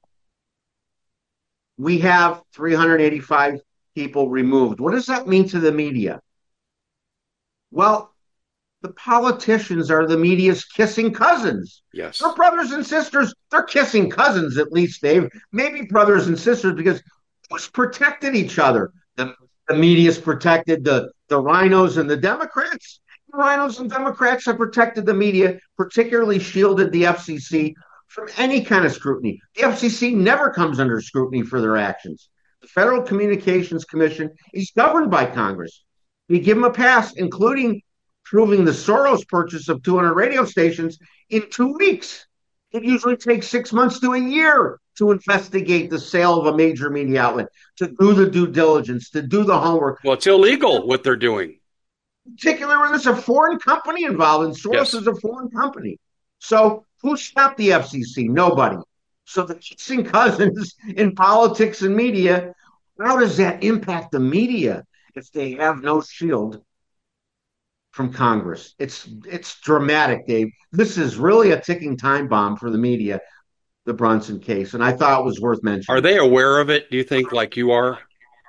we have three hundred eighty-five people removed. What does that mean to the media? Well, the politicians are the media's kissing cousins. Yes. They're brothers and sisters. They're kissing cousins, at least, Dave. Maybe brothers and sisters, because who's protected each other? The, the media's protected the, the rhinos and the Democrats. The rhinos and Democrats have protected the media, particularly shielded the F C C from any kind of scrutiny. The F C C never comes under scrutiny for their actions. The Federal Communications Commission is governed by Congress. We give them a pass, including proving the Soros purchase of two hundred radio stations in two weeks. It usually takes six months to a year to investigate the sale of a major media outlet, to do the due diligence, to do the homework. Well, it's illegal what they're doing. Particularly when there's a foreign company involved, and Soros yes. is a foreign company. So who stopped the F C C? Nobody. So the kissing cousins in politics and media, how does that impact the media if they have no shield from Congress? It's it's dramatic, Dave. This is really a ticking time bomb for the media, the Brunson case, and I thought it was worth mentioning. Are they aware of it, do you think, like you are?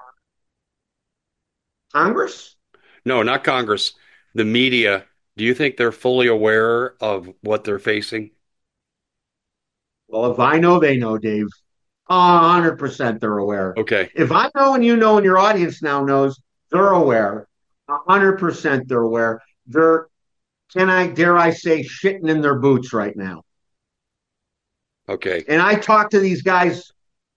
Congress? No, not Congress. The media. Do you think they're fully aware of what they're facing? Well, if I know, they know, Dave. one hundred percent they're aware. Okay. If I know and you know and your audience now knows, they're aware. one hundred percent they're aware. They're, can I, dare I say, shitting in their boots right now. Okay. And I talk to these guys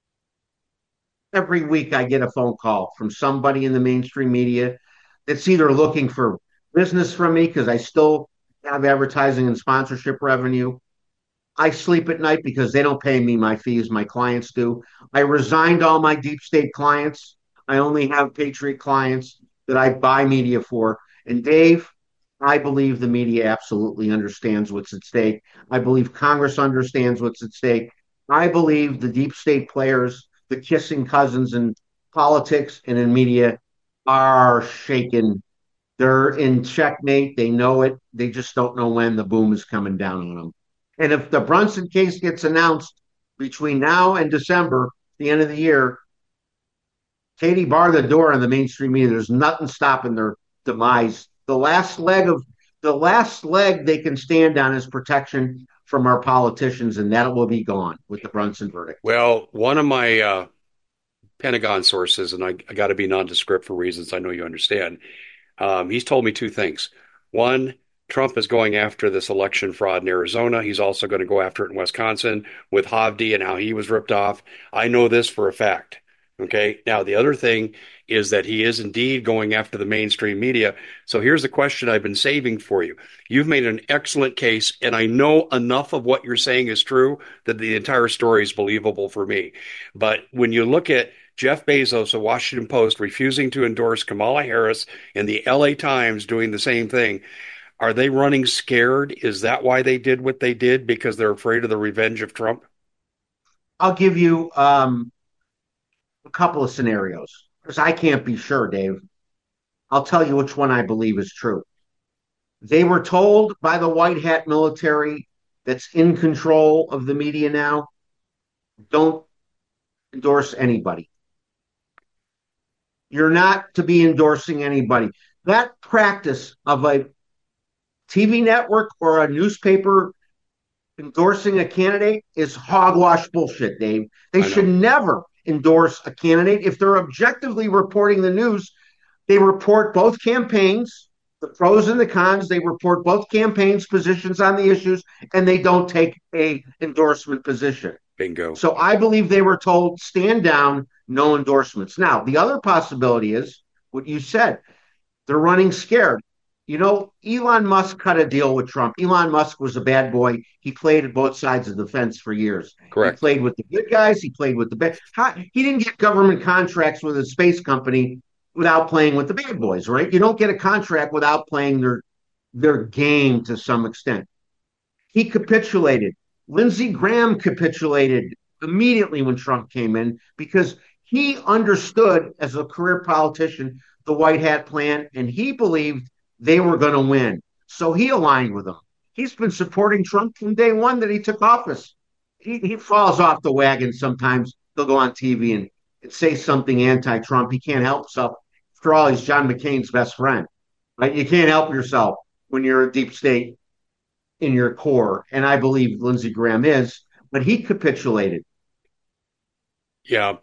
every week. I get a phone call from somebody in the mainstream media that's either looking for business from me because I still have advertising and sponsorship revenue. I sleep at night because they don't pay me my fees. My clients do. I resigned all my deep state clients. I only have Patriot clients that I buy media for. And Dave, I believe the media absolutely understands what's at stake. I believe Congress understands what's at stake. I believe the deep state players, the kissing cousins in politics and in media, are shaken. They're in checkmate. They know it. They just don't know when the boom is coming down on them. And if the Brunson case gets announced between now and December, the end of the year, Katie, bar the door on the mainstream media. There's nothing stopping their demise. The last leg of the last leg they can stand on is protection from our politicians, and that will be gone with the Brunson verdict. Well, one of my uh, Pentagon sources, and I, I got to be nondescript for reasons I know you understand, um, he's told me two things. One, Trump is going after this election fraud in Arizona. He's also going to go after it in Wisconsin with Hovde and how he was ripped off. I know this for a fact. Okay. Now, the other thing is that he is indeed going after the mainstream media. So here's the question I've been saving for you. You've made an excellent case, and I know enough of what you're saying is true that the entire story is believable for me. But when you look at Jeff Bezos of Washington Post refusing to endorse Kamala Harris and the L A Times doing the same thing, are they running scared? Is that why they did what they did? Because they're afraid of the revenge of Trump? I'll give you um, a couple of scenarios because I can't be sure, Dave. I'll tell you which one I believe is true. They were told by the white hat military that's in control of the media now, don't endorse anybody. You're not to be endorsing anybody. That practice of a T V network or a newspaper endorsing a candidate is hogwash bullshit, Dave. They should never endorse a candidate. If they're objectively reporting the news, they report both campaigns, the pros and the cons. They report both campaigns' positions on the issues, and they don't take a endorsement position. Bingo. So I believe they were told, stand down, no endorsements. Now, the other possibility is what you said. They're running scared. You know, Elon Musk cut a deal with Trump. Elon Musk was a bad boy. He played at both sides of the fence for years. Correct. He played with the good guys. He played with the bad. He didn't get government contracts with a space company without playing with the bad boys, right? You don't get a contract without playing their their game to some extent. He capitulated. Lindsey Graham capitulated immediately when Trump came in because he understood as a career politician the white hat plan, and he believed they were going to win. So he aligned with them. He's been supporting Trump from day one that he took office. He, he falls off the wagon sometimes. He'll go on T V and, and say something anti-Trump. He can't help himself. After all, he's John McCain's best friend. Right? You can't help yourself when you're a deep state in your core. And I believe Lindsey Graham is, but he capitulated. Yeah.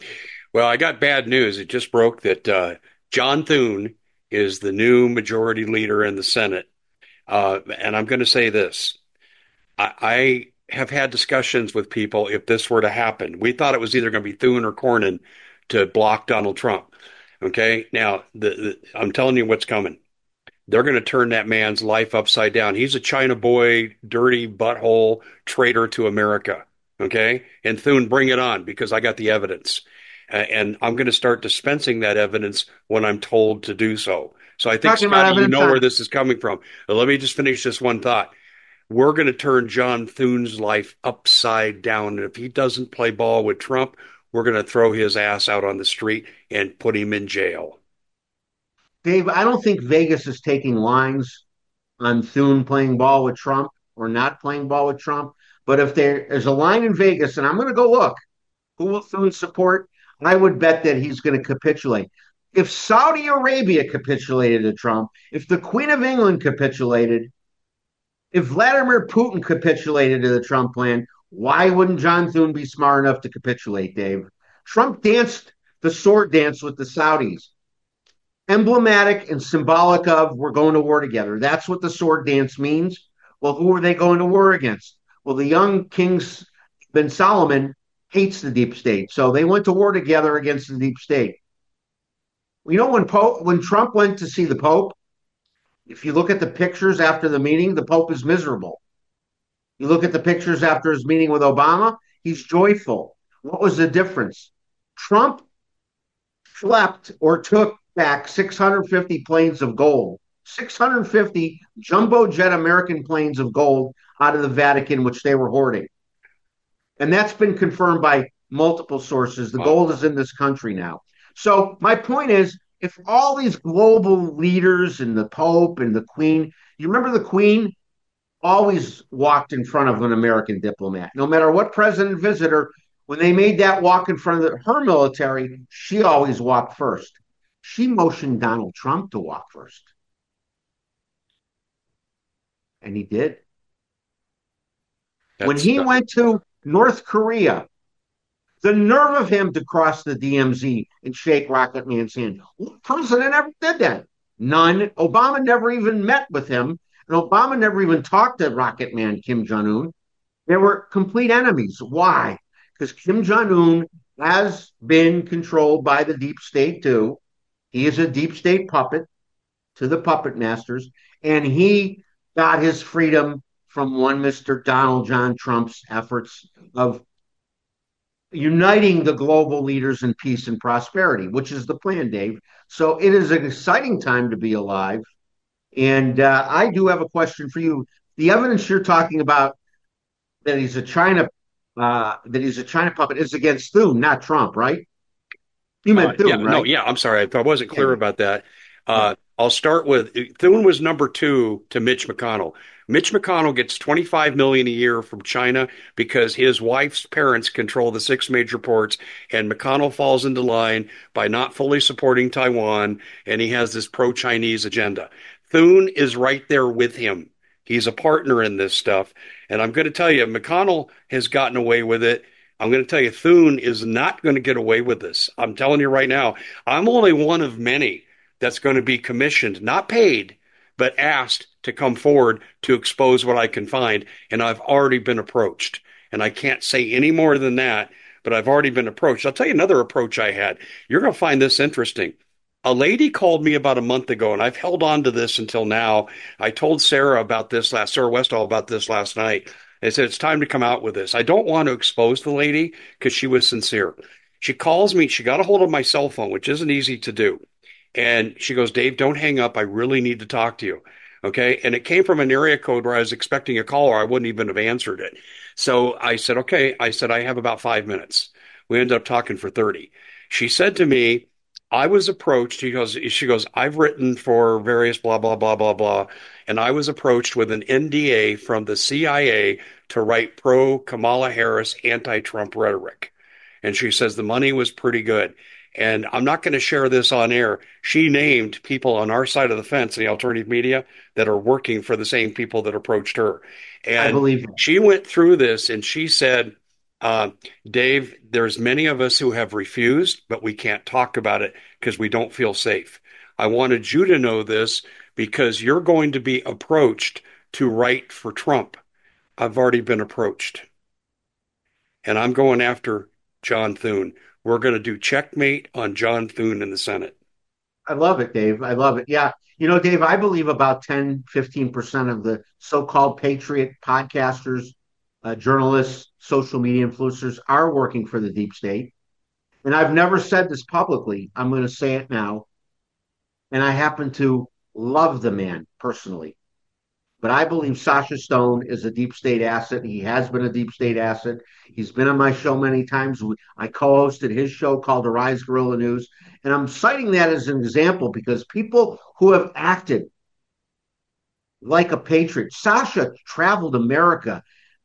Well, I got bad news. It just broke that uh, John Thune is the new majority leader in the Senate. Uh, and I'm going to say this. I, I have had discussions with people if this were to happen. We thought it was either going to be Thune or Cornyn to block Donald Trump. Okay. Now, the, the, I'm telling you what's coming. They're going to turn that man's life upside down. He's a China boy, dirty butthole, traitor to America. Okay. And Thune, bring it on because I got the evidence. Uh, and I'm going to start dispensing that evidence when I'm told to do so. So I think, Talking about Scotty, you evidence know where on this is coming from. But let me just finish this one thought. We're going to turn John Thune's life upside down. And if he doesn't play ball with Trump, we're going to throw his ass out on the street and put him in jail. Dave. I don't think Vegas is taking lines on Thune playing ball with Trump or not playing ball with Trump. But if there is a line in Vegas, and I'm going to go look, who will Thune support? I would bet that he's going to capitulate. If Saudi Arabia capitulated to Trump, if the Queen of England capitulated, if Vladimir Putin capitulated to the Trump plan, why wouldn't John Thune be smart enough to capitulate, Dave? Trump danced the sword dance with the Saudis, emblematic and symbolic of we're going to war together. That's what the sword dance means. Well, who are they going to war against? Well, the young King bin Solomon hates the deep state, so they went to war together against the deep state. You know, when Pope, when Trump went to see the Pope, if you look at the pictures after the meeting, the Pope is miserable. You look at the pictures after his meeting with Obama, he's joyful. What was the difference? Trump schlepped or took back six hundred fifty planes of gold, six hundred fifty jumbo jet American planes of gold out of the Vatican, which they were hoarding. And that's been confirmed by multiple sources. The Wow. gold is in this country now. So my point is, if all these global leaders and the Pope and the Queen, you remember the Queen always walked in front of an American diplomat, no matter what president visitor. When they made that walk in front of the, her military, she always walked first. She motioned Donald Trump to walk first, and he did. When That's he went to North Korea, the nerve of him to cross the D M Z and shake Rocket Man's hand. What president ever did that? None. Obama never even met with him, and Obama never even talked to Rocket Man Kim Jong Un. They were complete enemies. Why? Because Kim Jong Un has been controlled by the deep state too. He is a deep state puppet to the puppet masters, and he got his freedom from one Mister Donald John Trump's efforts of uniting the global leaders in peace and prosperity, which is the plan, Dave. So it is an exciting time to be alive. And uh, I do have a question for you. The evidence you're talking about that he's a China uh, that he's a China puppet is against Thune, not Trump, right? You Uh, meant yeah, Thune, no, right? yeah, I'm sorry. If I wasn't Yeah, clear yeah, about that, yeah. uh, I'll start with Thune was number two to Mitch McConnell. Mitch McConnell gets twenty-five million dollars a year from China because his wife's parents control the six major ports, and McConnell falls into line by not fully supporting Taiwan, and he has this pro-Chinese agenda. Thune is right there with him. He's a partner in this stuff, and I'm going to tell you, McConnell has gotten away with it. I'm going to tell you, Thune is not going to get away with this. I'm telling you right now, I'm only one of many that's going to be commissioned, not paid, but asked to come forward to expose what I can find. And I've already been approached. And I can't say any more than that, but I've already been approached. I'll tell you another approach I had. You're going to find this interesting. A lady called me about a month ago, and I've held on to this until now. I told Sarah about this last, Sarah Westall about this last night. I said, it's time to come out with this. I don't want to expose the lady because she was sincere. She calls me. She got a hold of my cell phone, which isn't easy to do. And she goes, Dave, don't hang up. I really need to talk to you. Okay. And it came from an area code where I was expecting a call or I wouldn't even have answered it. So I said, okay. I said, I have about five minutes. We ended up talking for thirty. She said to me, I was approached. She goes, she goes, I've written for various blah, blah, blah, blah, blah. And I was approached with an N D A from the C I A to write pro Kamala Harris anti Trump rhetoric. And she says the money was pretty good. And I'm not going to share this on air. She named people on our side of the fence in the alternative media that are working for the same people that approached her. I And believe that. she went through this and she said, Uh, Dave, there's many of us who have refused, but we can't talk about it because we don't feel safe. I wanted you to know this because you're going to be approached to write for Trump. I've already been approached, and I'm going after John Thune. We're going to do checkmate on John Thune in the Senate. I love it, Dave. I love it. Yeah. You know, Dave, I believe about ten, fifteen percent of the so called patriot podcasters, uh, journalists, social media influencers are working for the deep state. And I've never said this publicly. I'm going to say it now. And I happen to love the man personally. But I believe Sasha Stone is a deep state asset. He has been a deep state asset. He's been on my show many times. I co-hosted his show called Arise Guerrilla News. And I'm citing that as an example because people who have acted like a patriot, Sasha traveled America,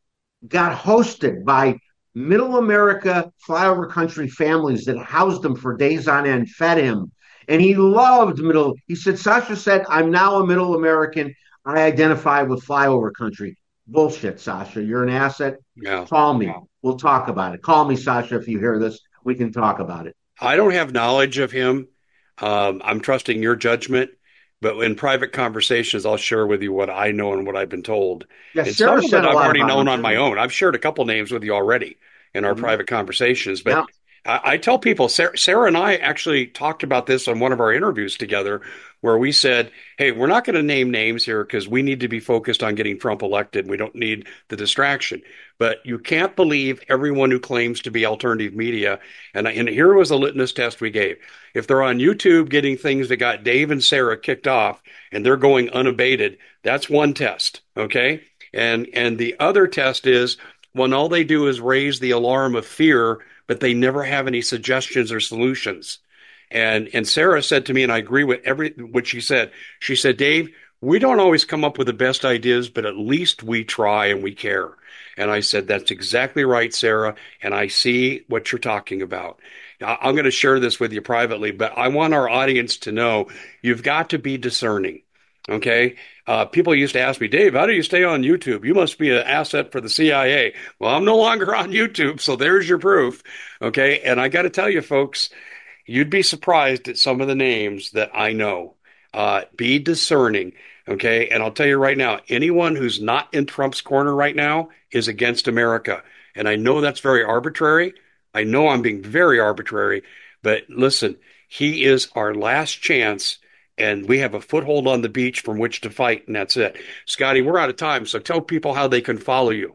got hosted by middle America flyover country families that housed him for days on end, fed him. And he loved middle. He said, Sasha said, I'm now a middle American. I identify with flyover country. Bullshit, Sasha. You're an asset. Yeah. Call me. We'll talk about it. Call me, Sasha, if you hear this. We can talk about it. I don't have knowledge of him. Um, I'm trusting your judgment, but in private conversations, I'll share with you what I know and what I've been told. Yeah, And some Sarah of it said a I've lot already about known him on my too. own. I've shared a couple names with you already in our Mhm. private conversations, but Yeah. I, I tell people, Sarah, Sarah and I actually talked about this on one of our interviews together, where we said, hey, we're not going to name names here because we need to be focused on getting Trump elected. We don't need the distraction. But you can't believe everyone who claims to be alternative media. And, and here was a litmus test we gave. If they're on YouTube getting things that got Dave and Sarah kicked off and they're going unabated, that's one test. Okay. And, and the other test is when all they do is raise the alarm of fear, but they never have any suggestions or solutions. And and Sarah said to me, and I agree with every what she said. She said, Dave, we don't always come up with the best ideas, but at least we try and we care. And I said, that's exactly right, Sarah. And I see what you're talking about. Now, I'm going to share this with you privately, but I want our audience to know you've got to be discerning. Okay. Uh, people used to ask me, Dave, how do you stay on YouTube? You must be an asset for the C I A. Well, I'm no longer on YouTube, so there's your proof. Okay. And I got to tell you, folks, you'd be surprised at some of the names that I know. Uh, be discerning, okay? And I'll tell you right now, anyone who's not in Trump's corner right now is against America. And I know that's very arbitrary. I know I'm being very arbitrary, but listen, he is our last chance, and we have a foothold on the beach from which to fight, and that's it. Scotty, we're out of time, so tell people how they can follow you.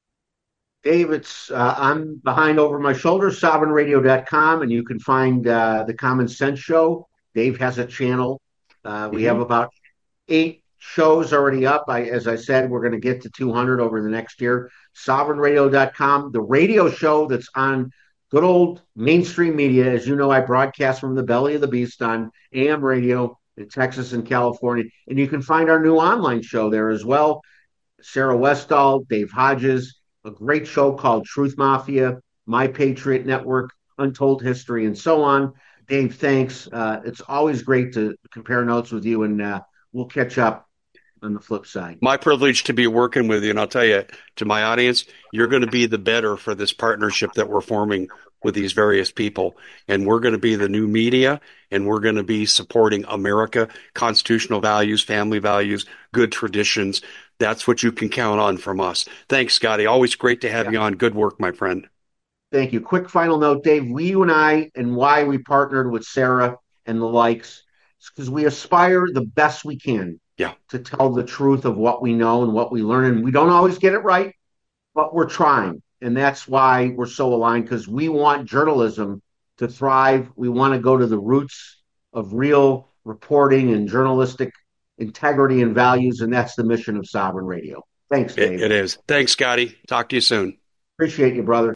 Dave, it's uh, I'm behind over my shoulder, sovereign radio dot com, and you can find uh, the Common Sense Show. Dave has a channel. Uh, we have Mm-hmm. about eight shows already up. I, as I said, we're going to get to two hundred over the next year. sovereign radio dot com, the radio show that's on good old mainstream media. As you know, I broadcast from the belly of the beast on A M radio in Texas and California. And you can find our new online show there as well. Sarah Westall, Dave Hodges, a great show called Truth Mafia, My Patriot Network, Untold History, and so on. Dave, thanks. Uh, it's always great to compare notes with you, and uh, we'll catch up on the flip side. My privilege to be working with you. And I'll tell you, to my audience, you're going to be the better for this partnership that we're forming with these various people. And we're going to be the new media, and we're going to be supporting America, constitutional values, family values, good traditions. That's what you can count on from us. Thanks, Scotty. Always great to have Yeah. you on. Good work, my friend. Thank you. Quick final note, Dave. We, you and I, and why we partnered with Sarah and the likes, because we aspire the best we can Yeah. to tell the truth of what we know and what we learn. And we don't always get it right, but we're trying. And that's why we're so aligned, because we want journalism to thrive. We want to go to the roots of real reporting and journalistic integrity and values. And that's the mission of Sovereign Radio. Thanks, It, Dave. it is. Thanks, Scotty. Talk to you soon. Appreciate you, brother.